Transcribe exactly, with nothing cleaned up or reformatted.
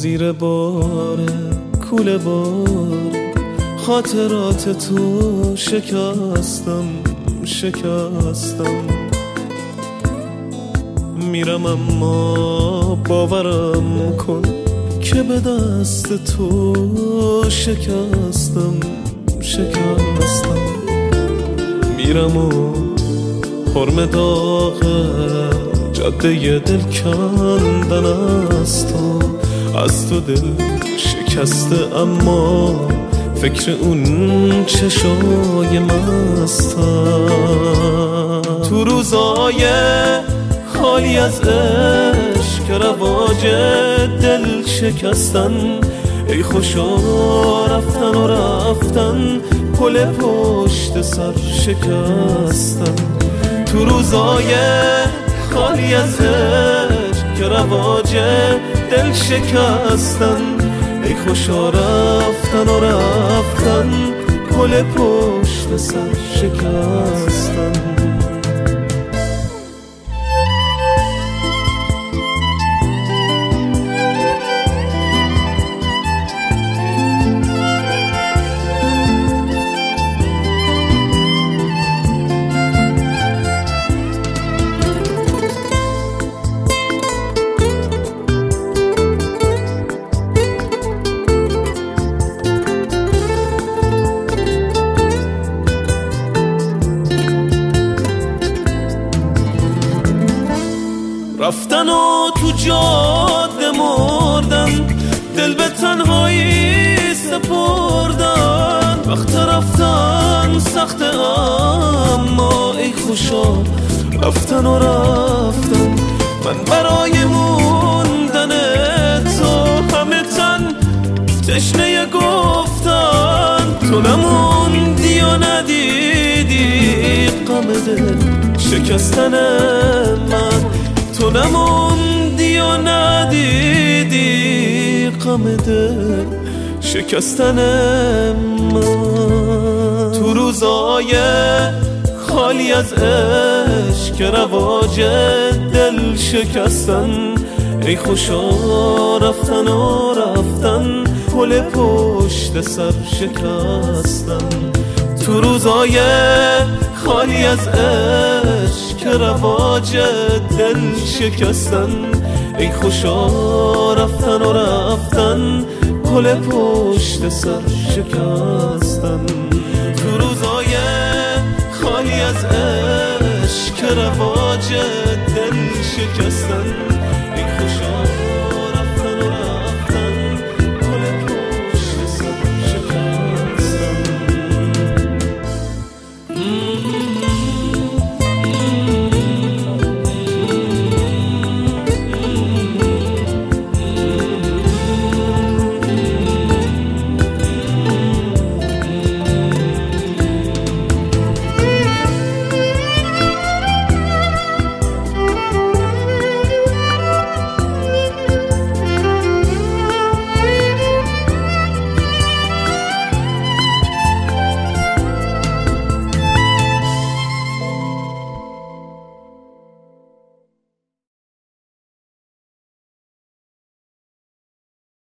زیر بار کوله بار خاطرات تو شکستم شکستم میرم اما باورم کن که به دست تو شکستم شکستم میرم و حرم داغ جاده دل کندن از تو از تو دل شکسته اما فکر اون چشای مستم تو روزای خالی از عشق که رواج دل شکستن ای خوشا رفتن و رفتن پل پشت سر شکستن تو روزای خالی از عشق که رواج دل شکستن ای خوشا رفتن و رفتن پل پشت سر شکستن رفتن و تو جاده مردن دل به تنهایی سپردن وقت رفتن سخته اما ای خوشا رفتن و رفتن من برای موندن تو همه تن تشنه گفتن تو نموندی و ندیدی غم دل شکستن من تو نموندی و ندیدی غم دل شکستن من تو روزای خالی از عشق که رواج دل شکستن ای خوشا رفتن و رفتن پل پشت سر شکستن تو روزای خالی از عشق که رواج دل شکستن ای خوشا رفتن و رفتن پل پشت سر شکستن تو روزای خالی از عشق که رواج دل شکستن